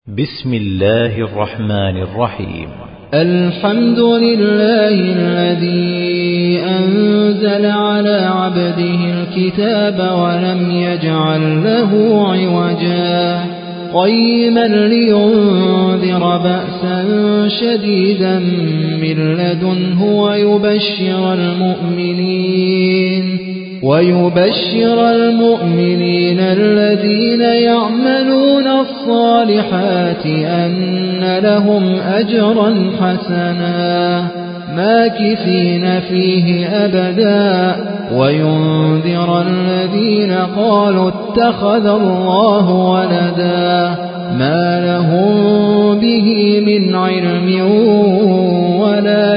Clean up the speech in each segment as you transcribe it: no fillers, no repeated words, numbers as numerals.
بسم الله الرحمن الرحيم. الحمد لله الذي أنزل على عبده الكتاب ولم يجعل له عوجا قيما لينذر بأسا شديدا من لدنه ويبشر المؤمنين الذين يعملون الصالحات أن لهم أجرا حسنا ماكثين فيه أبدا وينذر الذين قالوا اتخذ الله ولدا ما لهم به من علم ولا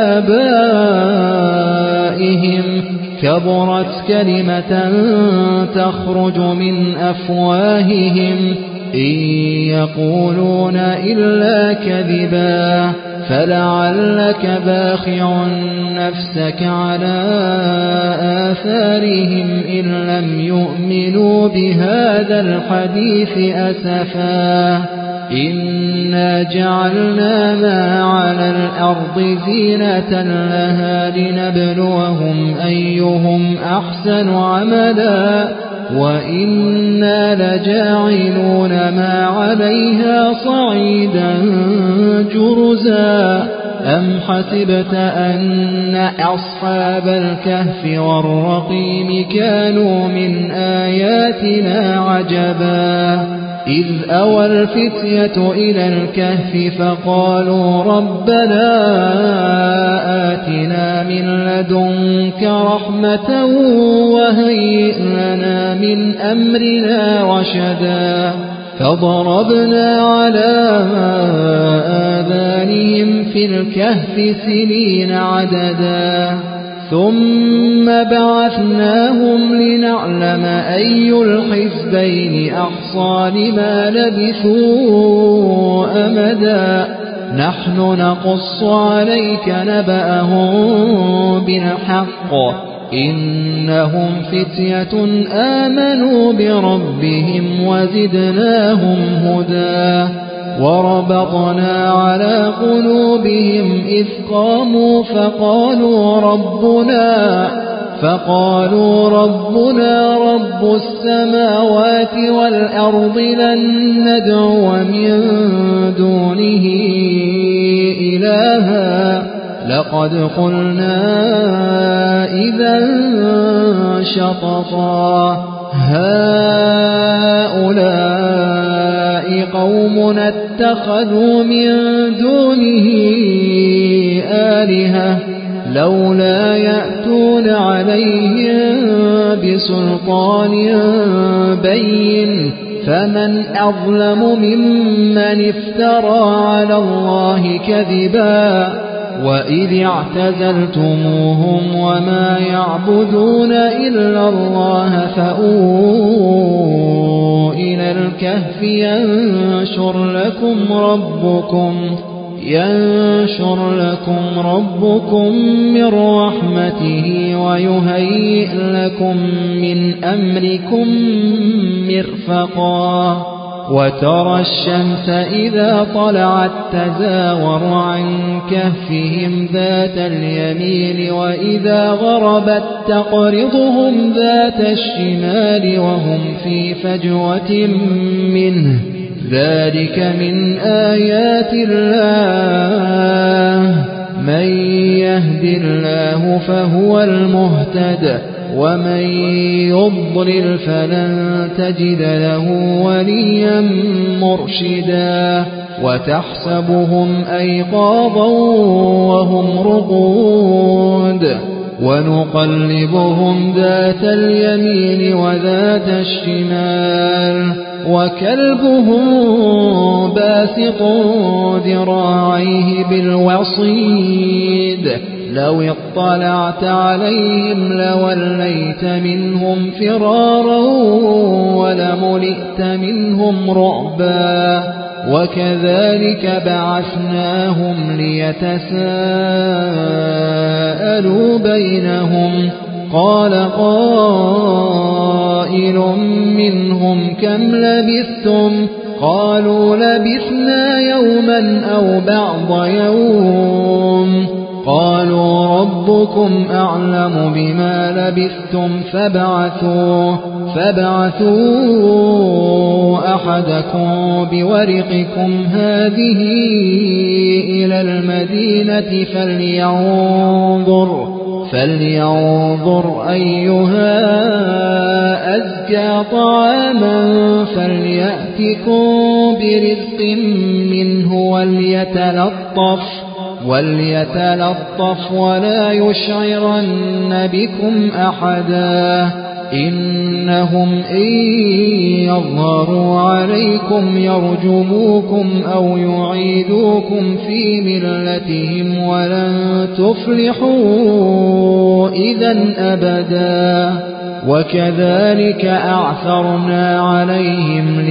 لآبائهم كبرت كلمة تخرج من أفواههم إن يقولون إلا كذبا فلعلك باخع نفسك على آثارهم إن لم يؤمنوا بهذا الحديث أسفا إنا جعلنا ما على الأرض زينة لها لنبلوهم أيهم أحسن عملا وإنا لجاعلون ما عليها صعيدا جرزا أم حسبت أن أصحاب الكهف والرقيم كانوا من آياتنا عجبا إذ أوى الفتية إلى الكهف فقالوا ربنا آتنا من لدنك رحمة وهيئ لنا من أمرنا رشدا فضربنا على آذانهم في الكهف سنين عددا ثم بعثناهم لنعلم أي الحزبين أحصى لما لبثوا أمدا نحن نقص عليك نبأهم بالحق إنهم فتية آمنوا بربهم وزدناهم هدى وربطنا على قلوبهم إذ قاموا فقالوا ربنا رب السماوات والأرض لن ندعو من دونه إلها لقد قلنا إذا شططا هؤلاء قومنا اتخذوا من دونه آلهة لولا يأتون عليهم بسلطان بين فمن أظلم ممن افترى على الله كذبا وإذ اعتزلتموهم وما يعبدون إلا الله فأووا إلى الكهف ينشر لكم ربكم من رحمته ويهيئ لكم من أمركم مرفقا وترى الشمس إذا طلعت تزاور عن كهفهم ذات اليمين وإذا غربت تقرضهم ذات الشمال وهم في فجوة منه ذلك من آيات الله من يهد الله فهو المهتد ومن يضلل فلن تجد له وليا مرشدا وتحسبهم أيقاظا وهم رقود ونقلبهم ذات اليمين وذات الشمال وكلبهم باسط ذراعيه بالوصيد لو اطلعت عليهم لوليت منهم فرارا ولملئت منهم رعبا وكذلك بعثناهم ليتساءلوا بينهم قال قائل منهم كم لبثتم قالوا لبثنا يوما أو بعض يوم قالوا ربكم أعلم بما لبثتم فابعثوا أحدكم بورقكم هذه إلى المدينة فلينظر أيها أزكى طعاما فليأتكم برزق منه وليتلطف ولا يشعرن بكم أحدا إنهم إن يظهروا عليكم يرجموكم أو يعيدوكم في ملتهم ولن تفلحوا إذا أبدا وكذلك أعثرنا عليهم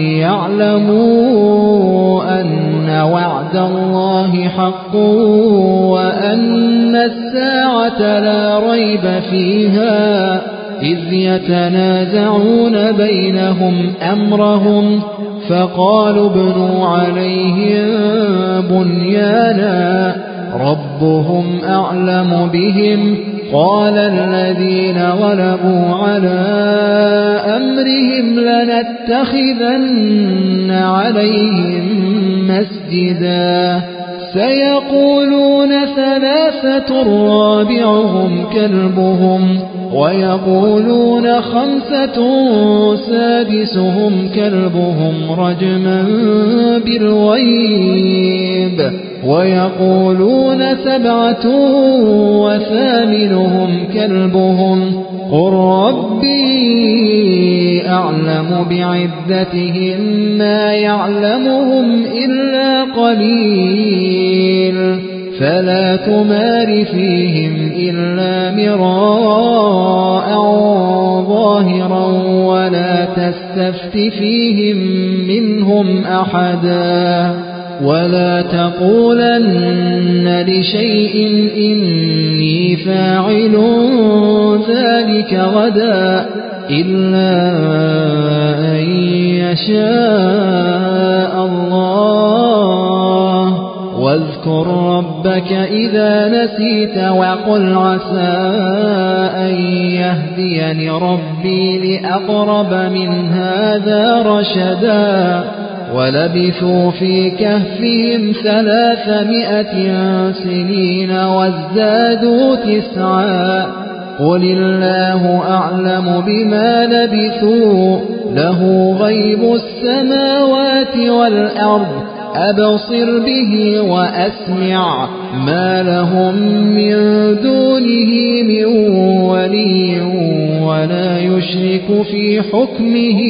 ليعلموا أن وعد الله حق وأن الساعة لا ريب فيها إذ يتنازعون بينهم أمرهم فقالوا ابنوا عليهم بنيانا ربهم أعلم بهم قال الذين غلبوا على أمرهم لنتخذن عليهم مسجدا سيقولون ثلاثة رابعهم كلبهم ويقولون خمسة سادسهم كلبهم رجما بالغيب ويقولون سبعة وثامنهم كلبهم قل ربي أعلم بعدتهم ما يعلمهم إلا قليل فلا تمار فيهم إلا مراء ظاهرا ولا تستفت فيهم منهم أحدا ولا تقولن لشيء إني فاعل ذلك غدا إلا أن يشاء الله واذكر ربك إذا نسيت وقل عسى أن يهديني ربي لأقرب من هذا رشدا ولبثوا في كهفهم 300 سنين وازدادوا 9 قل الله أعلم بما لبثوا له غيب السماوات والأرض أبصر به وأسمع ما لهم من دونه من ولي ولا يشرك في حكمه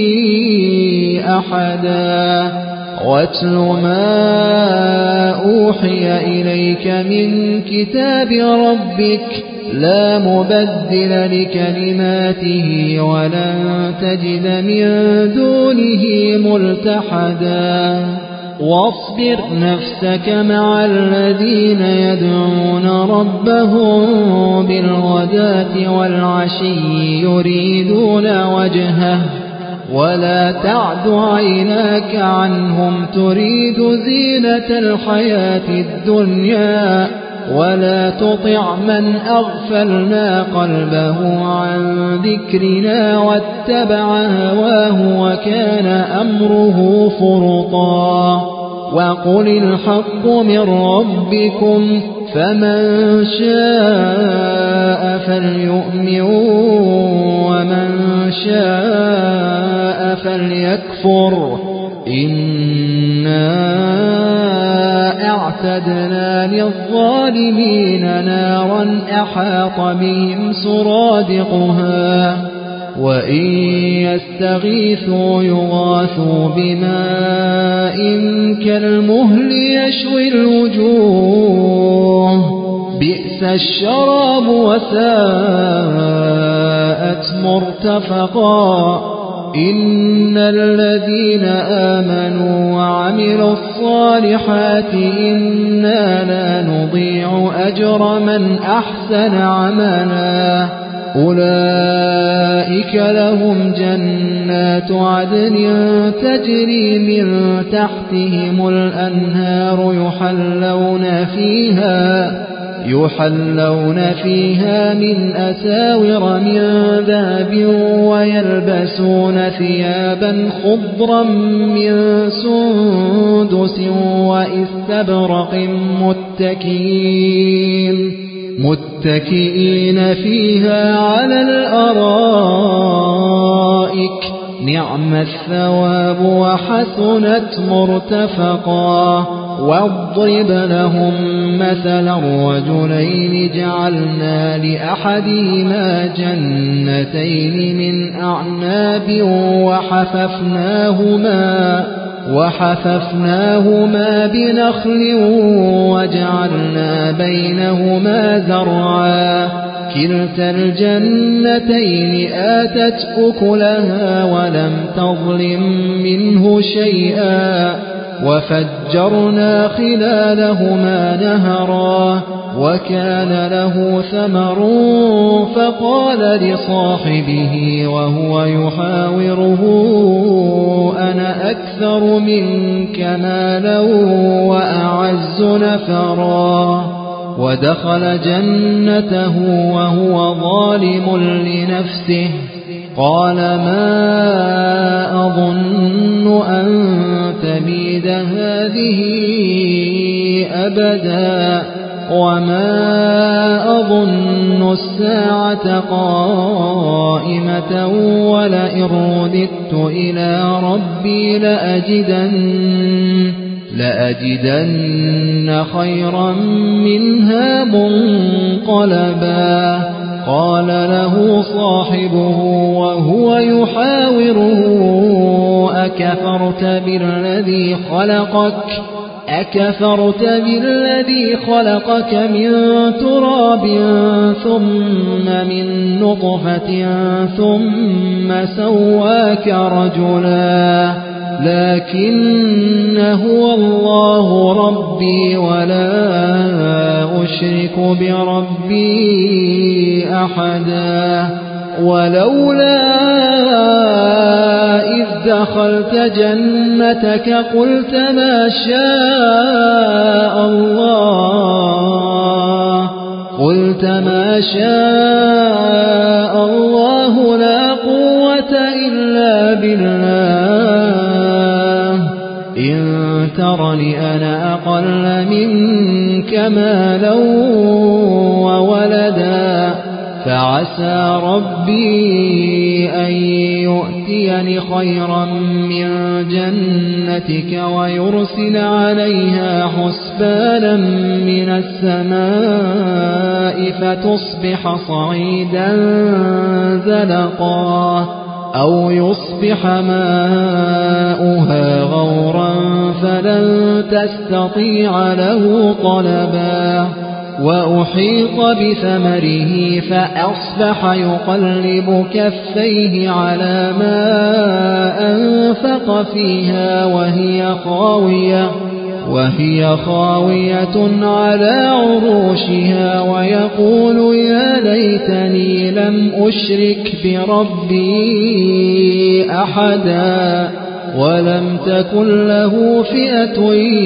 أحدا واتل ما أوحي إليك من كتاب ربك لا مبدل لكلماته ولن تجد من دونه ملتحدا واصبر نفسك مع الذين يدعون ربهم بالغداة والعشي يريدون وجهه ولا تعد عيناك عنهم تريد زينة الحياة الدنيا ولا تطع من أغفلنا قلبه عن ذكرنا واتبع هواه وكان أمره فرطا وقل الحق من ربكم فمن شاء فليؤمن ومن شاء فليكفر إنا أعتدنا للظالمين نارا أحاط بهم سرادقها وإن يستغيثوا يغاثوا بماء كالمهل يشوي الوجوه بئس الشراب وساءت مرتفقا إن الذين آمنوا وعملوا الصالحات إنا لا نضيع أجر من أحسن عملا أولئك لهم جنات عدن تجري من تحتهم الأنهار يحلون فيها من أساور من ذهب ويلبسون ثيابا خضرا من سندس وإستبرق متكئين فيها على الأرائك نعم الثواب وحسنت مرتفقا واضرب لهم مثلا رجلين جعلنا لأحدهما جنتين من أعناب وحففناهما بنخل وجعلنا بينهما زرعا كلتا الجنتين آتت أكلها ولم تظلم منه شيئا وفجرنا خلالهما نهرا وكان له ثمر فقال لصاحبه وهو يحاوره أنا أكثر منك مالا وأعز نفرا ودخل جنته وهو ظالم لنفسه قال ما أظن أن تبيد هذه أبدا وما أظن الساعة قائمة ولئن رددت إلى ربي لأجدن خيرا منها منقلبا قال له صاحبه وهو يحاوره أكفرت بالذي خلقك من تراب ثم من نطفة ثم سواك رجلا لكن هو الله ربي ولا أشرك بربي أحدا ولولا إذ دخلت جنتك قلت ما شاء الله لا قوة إلا بالله إن ترني أنا أقل منك مالا وولدا فعسى ربي أن يؤتيني خيرا من جنتك ويرسل عليها حسبانا من السماء فتصبح صعيدا زلقا أو يصبح ماؤها غورا فلن تستطيع له طلبا وأحيط بثمره فأصبح يقلب كفيه على ما أنفق فيها وهي خاوية على عروشها ويقول يا ليتني لم أشرك بربي أحدا ولم تكن له فئة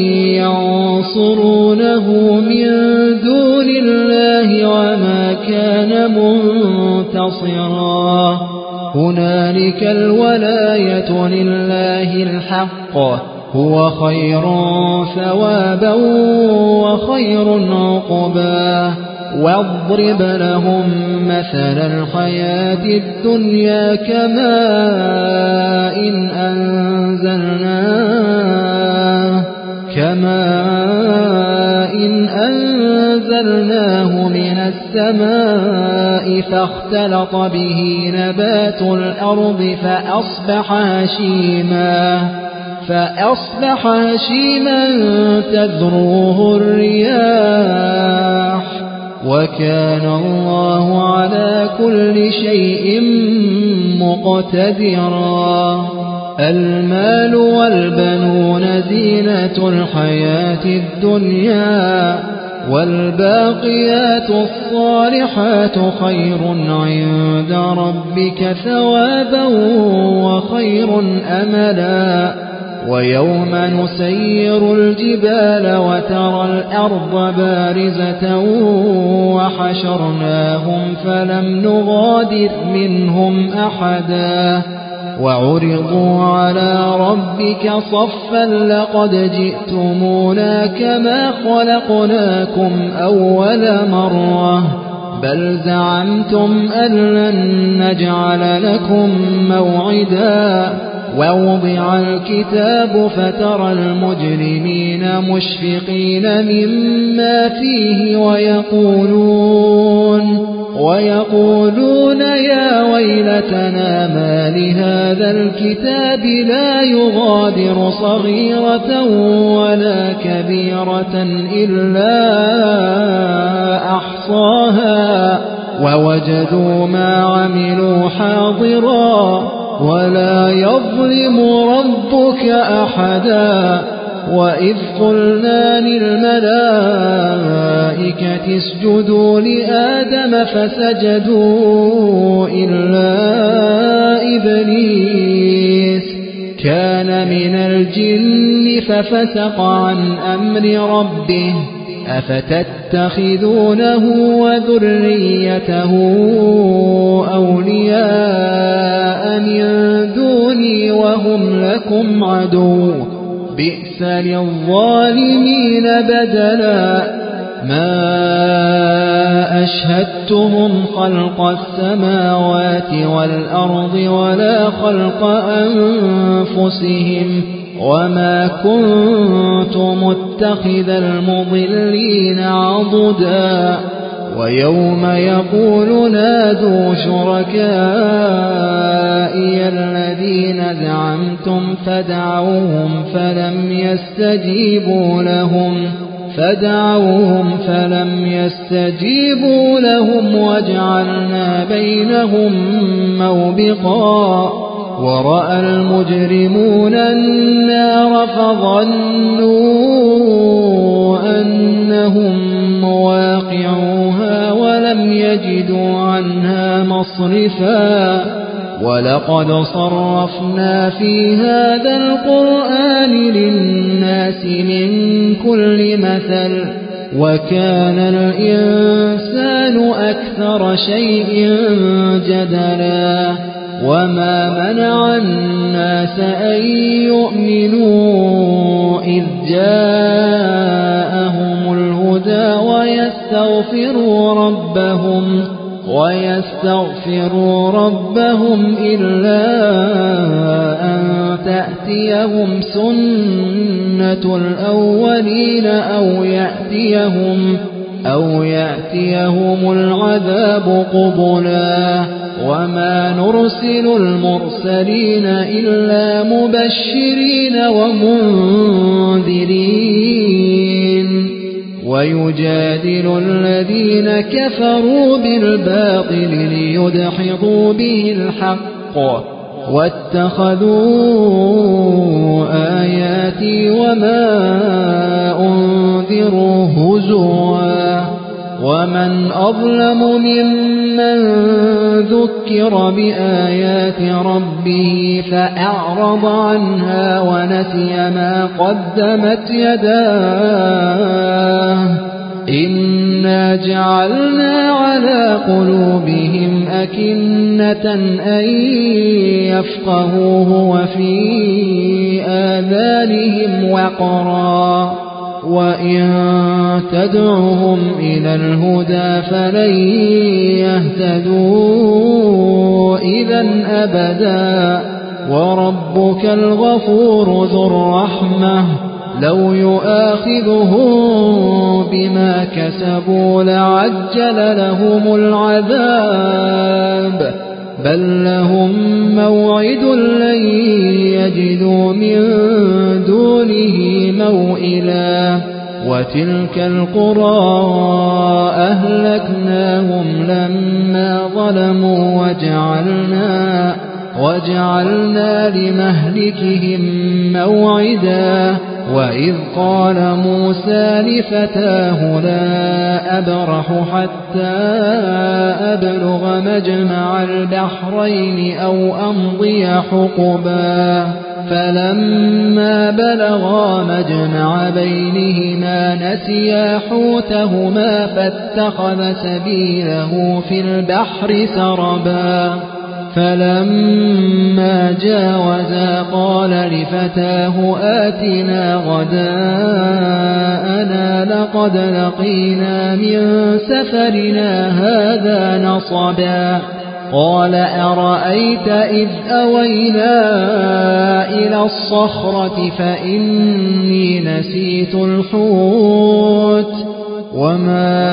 ينصرونه من دون الله وما كان منتصرا هنالك الولاية لله الحق هو خير ثوابا وخير عقبا واضرب لهم مثل الحياة الدنيا كماء إن أنزلناه من السماء فاختلط به نبات الأرض فأصبح هشيما تذروه الرياح وكان الله على كل شيء مقتدرا المال والبنون زينة الحياة الدنيا والباقيات الصالحات خير عند ربك ثوابا وخير أملا ويوم نسير الجبال وترى الأرض بارزة وحشرناهم فلم نغادر منهم أحدا وعرضوا على ربك صفا لقد جئتمونا كما خلقناكم أول مرة بل زعمتم أن لن نجعل لكم موعدا ووضع الكتاب فترى المجرمين مشفقين مما فيه ويقولون يا ويلتنا ما لهذا الكتاب لا يغادر صغيرة ولا كبيرة إلا أحصاها ووجدوا ما عملوا حاضرا ولا يظلم ربك أحدا وإذ قلنا للملائكة اسجدوا لآدم فسجدوا إلا إبليس كان من الجن ففسق عن أمر ربه أفتتخذونه وذريته أولياء من دوني وهم لكم عدو بئس للظالمين بدلا ما أشهدتهم خلق السماوات والأرض ولا خلق أنفسهم وما كنت متخذ المضلين عضدا ويوم يقول نادوا شركائي الذين زعمتم فدعوهم فلم يستجيبوا لهم وجعلنا بينهم موبقا ورأى المجرمون النار فظنوا أنهم مواقعوها ولم يجدوا عنها مصرفا ولقد صرفنا في هذا القرآن للناس من كل مثل وكان الإنسان أكثر شيء جدلا وما منع الناس أن يؤمنوا إذ جاءهم الهدى ويستغفروا ربهم إلا أن تأتيهم سنة الأولين أو يأتيهم العذاب قبلا وما نرسل المرسلين إلا مبشرين ومنذرين ويجادل الذين كفروا بالباطل ليدحضوا به الحق واتخذوا آياتي وما أنذروا هزوا ومن أظلم ممن ذكر بآيات ربه فأعرض عنها ونسي ما قدمت يداه إنا جعلنا على قلوبهم أكنة أن يفقهوه وفي آذانهم وقرا وإن تدعهم إلى الهدى فلن يهتدوا إذا أبدا وربك الغفور ذو الرحمة لو يؤاخذهم بما كسبوا لعجل لهم العذاب بل لهم موعد لن يجدوا من دونه موئلا وتلك القرى أهلكناهم لما ظلموا وجعلنا لمهلكهم موعدا وإذ قال موسى لفتاه لا أبرح حتى أبلغ مجمع البحرين أو أمضي حقبا فلما بلغا مجمع بينهما نسيا حوتهما فاتخذ سبيله في البحر سربا فلما جاوزا قال لفتاه آتنا غداءنا لقد لقينا من سفرنا هذا نصبا قال أرأيت إذ أوينا إلى الصخرة فإني نسيت الحوت وما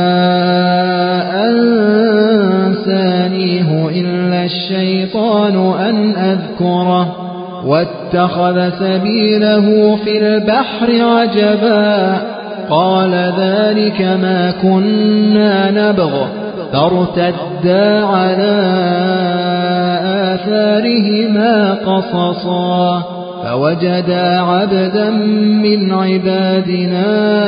أنسانيه إلا الشيطان أن أذكره واتخذ سبيله في البحر عجبا قال ذلك ما كنا نبغ فارتدا على آثارهما قصصا فوجدا عبدا من عبادنا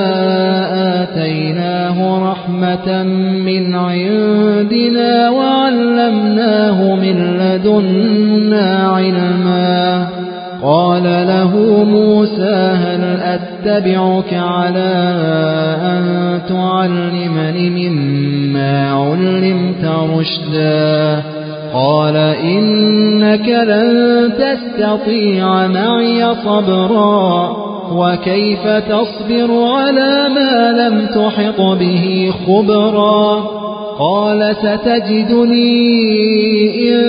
آتيناه رحمة من عندنا وعلمناه من لدنا علما قال له موسى هل أتبعك على أن تعلمني مما علمت رشدا قال إنك لن تستطيع معي صبرا وكيف تصبر على ما لم تحط به خبرا قال ستجدني إن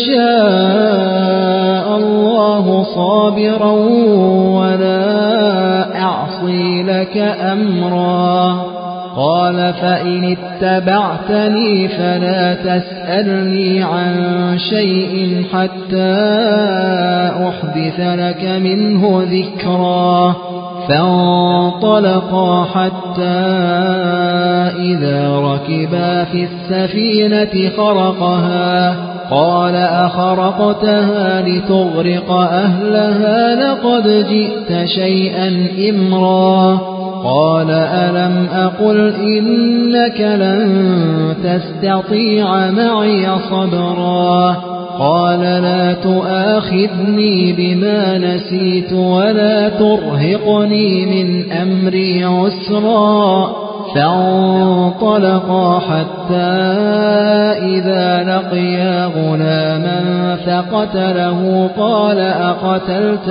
شاء الله صابرا ولا أعصي لك أمرا قال فإن اتبعتني فلا تسألني عن شيء حتى أحدث لك منه ذكرا فانطلقا حتى إذا ركبا في السفينة خرقها قال أخرقتها لتغرق أهلها لقد جئت شيئا إمرا قال ألم أقل إنك لن تستطيع معي صبرا قال لا تؤاخذني بما نسيت ولا ترهقني من أمري عسرا فانطلقا حتى إذا لقيا غلاما فقتله قال أقتلت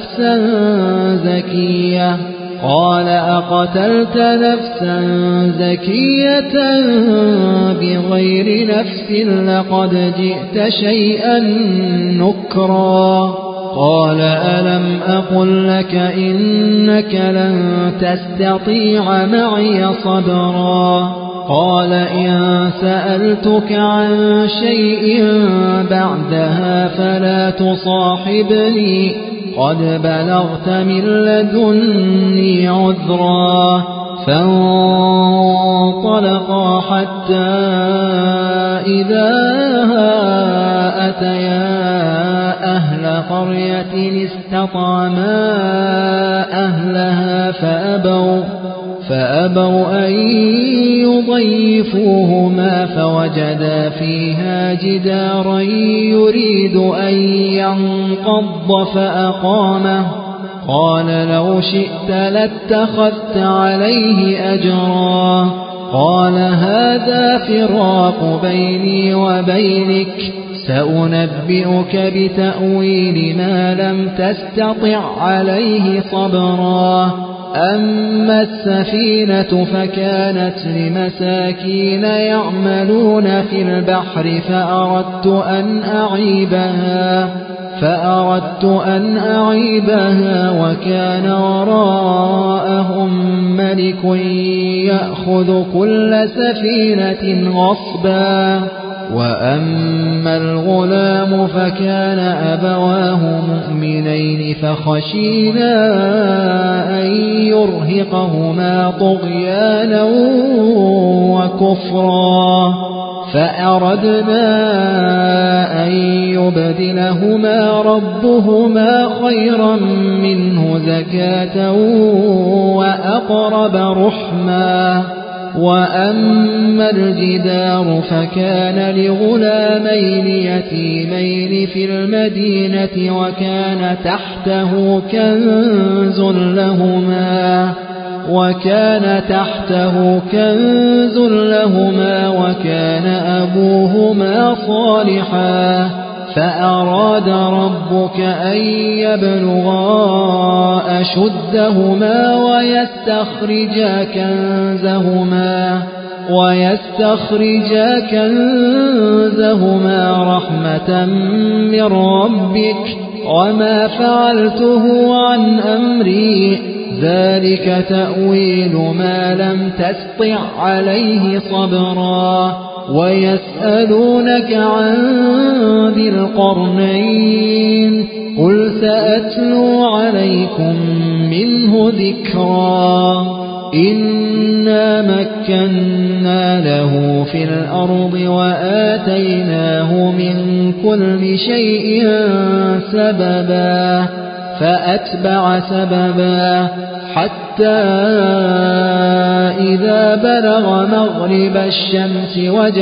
نفسا زكية بغير نفس لقد جئت شيئا نكرا قال ألم أقل لك إنك لن تستطيع معي صبرا قال إن سألتك عن شيء بعدها فلا تصاحبني قد بلغت من لدني عذرا فانطلقا حتى إذا أتيا أهل قرية استطعما أهلها فأبوا أن يضيفوهما فوجدا فيها جدارا يريد أن ينقض فأقامه قال لو شئت لاتخذت عليه أجرا قال هذا فراق بيني وبينك سأنبئك بتأويل ما لم تستطع عليه صبرا أما السفينة فكانت لمساكين يعملون في البحر فأردت أن أعيبها وكان وراءهم ملك يأخذ كل سفينة غصبا وأما الغلام فكان أبواه مؤمنين فخشينا أن يرهقهما طغيانا وكفرا فأردنا أن يبدلهما ربهما خيرا منه زكاة وأقرب رحما. وأما الجدار فكان لغلامين يتيمين في المدينة وكان تحته كنز لهما وكان أبوهما صالحا فأراد ربك أن يبلغا أشدهما ويستخرجا كنزهما رحمة من ربك وما فعلته عن أمري ذلك تأويل ما لم تستطع عليه صبرا. ويسألونك عن ذي القرنين قل سأتلو عليكم منه ذكرا. إنا مكنا له في الأرض وآتيناه من كل شيء سببا فأتبع سببا حتى إذا بلغ مغرب الشمس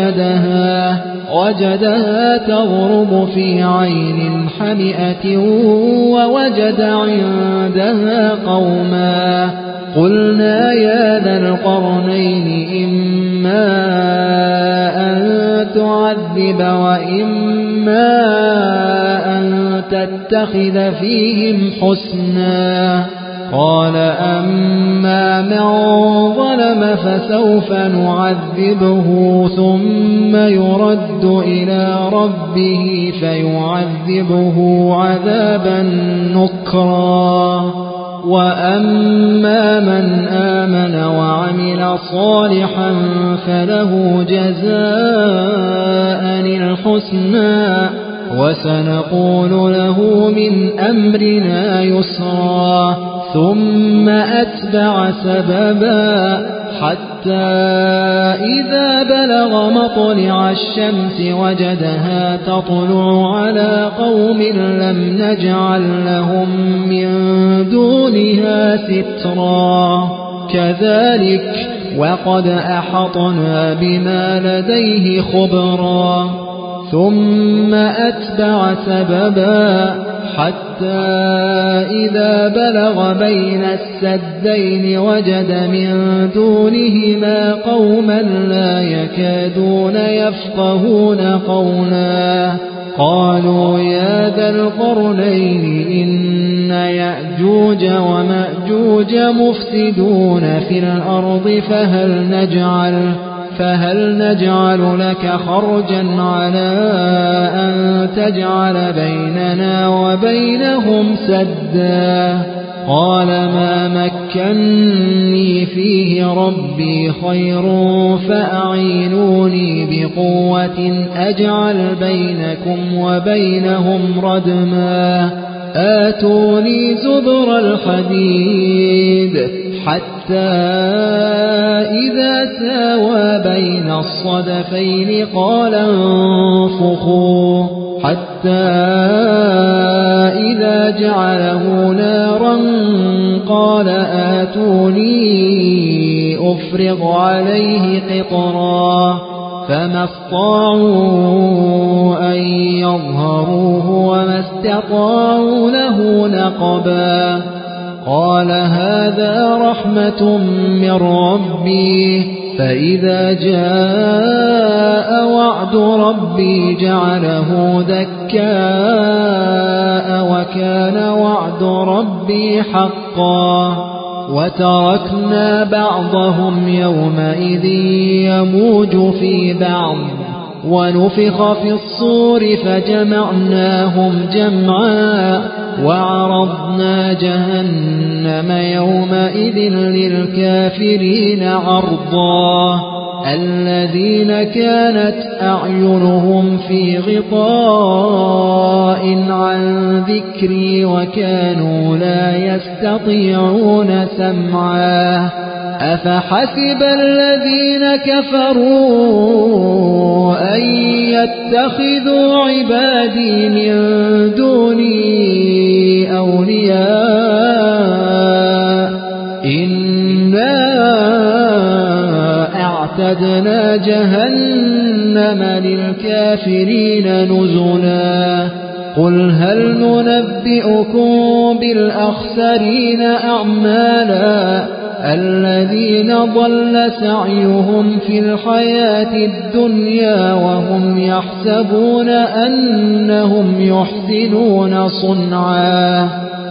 وجدها تغرب في عين حمئة ووجد عندها قوما قلنا يا ذا القرنين إما أن تعذب وإما أن تتخذ فيهم حسنا. قال أما من ظلم فسوف نعذبه ثم يرد إلى ربه فيعذبه عذابا نكرا. وأما من آمن وعمل صالحا فله جزاء الحسنى وسنقول له من أمرنا يسرا. ثم أتبع سببا حتى إذا بلغ مطلع الشمس وجدها تطلع على قوم لم نجعل لهم من دونها سترا. كذلك وقد أحطنا بما لديه خبرا. ثم أتبع سببا حتى إذا بلغ بين السدين وجد من دونهما قوما لا يكادون يفقهون قولا. قالوا يا ذا القرنين إن يأجوج ومأجوج مفسدون في الأرض فهل نجعل لك خرجا على أن تجعل بيننا وبينهم سدا. قال ما مكني فيه ربي خير فأعينوني بقوة أجعل بينكم وبينهم ردما. آتوني زبر الحديد حتى إذا ساوى بين الصدفين قال انفخوا حتى إذا جعله نارا قال آتوني أفرغ عليه قطرا. فما استطاعوا أن يظهروه وما استطاعوا له نقبا. قال هذا رحمة من ربي فإذا جاء وعد ربي جعله دكاء وكان وعد ربي حقا. وتركنا بعضهم يومئذ يموج في بعض ونفخ في الصور فجمعناهم جمعا وعرضنا جهنم يومئذ للكافرين عرضا. الذين كانت أعينهم في غطاء عن ذكري وكانوا لا يستطيعون سمعا. أفحسب الذين كفروا أن يتخذوا عبادي من دوني أولياء إنا أعتدنا جهنم للكافرين نزلا قل هل ننبئكم بالأخسرين أعمالا الذين ضل سعيهم في الحياة الدنيا وهم يحسبون أنهم يحسنون صنعا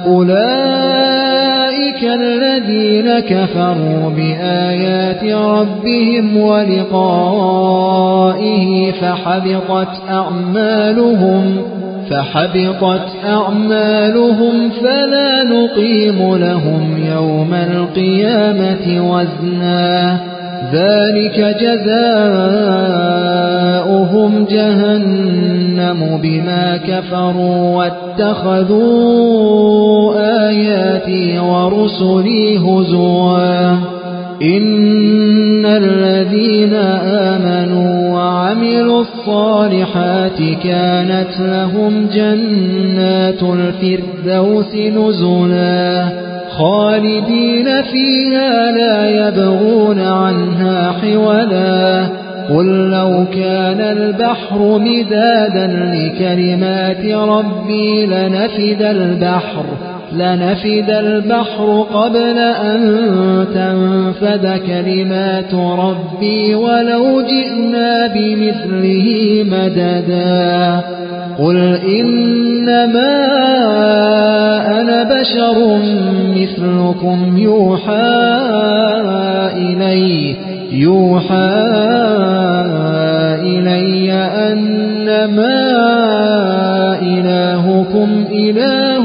أولئك الذين كفروا بآيات ربهم ولقائه فحبطت أعمالهم فلا نقيم لهم يوم القيامة وزنا ذلك جزاؤهم جهنم بما كفروا واتخذوا آياتي ورسلي هزوا إن الذين آمنوا وعملوا الصالحات كانت لهم جنات الفردوس نزلا خالدين فيها لا يبغون عنها حولا قل لو كان البحر مدادا لكلمات ربي لنفد البحر قبل أن تنفد كلمات ربي ولو جئنا بمثله مددا قل إنما أنا بشر مثلكم يوحى إلي أنما إلهكم إله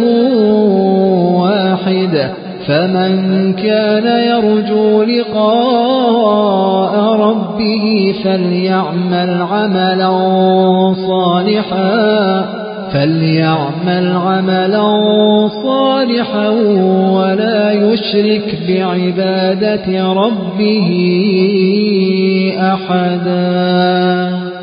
واحد فمن كان يرجو لقاء ربه فليعمل عملا صالحا ولا يشرك بعبادة ربه أحدا.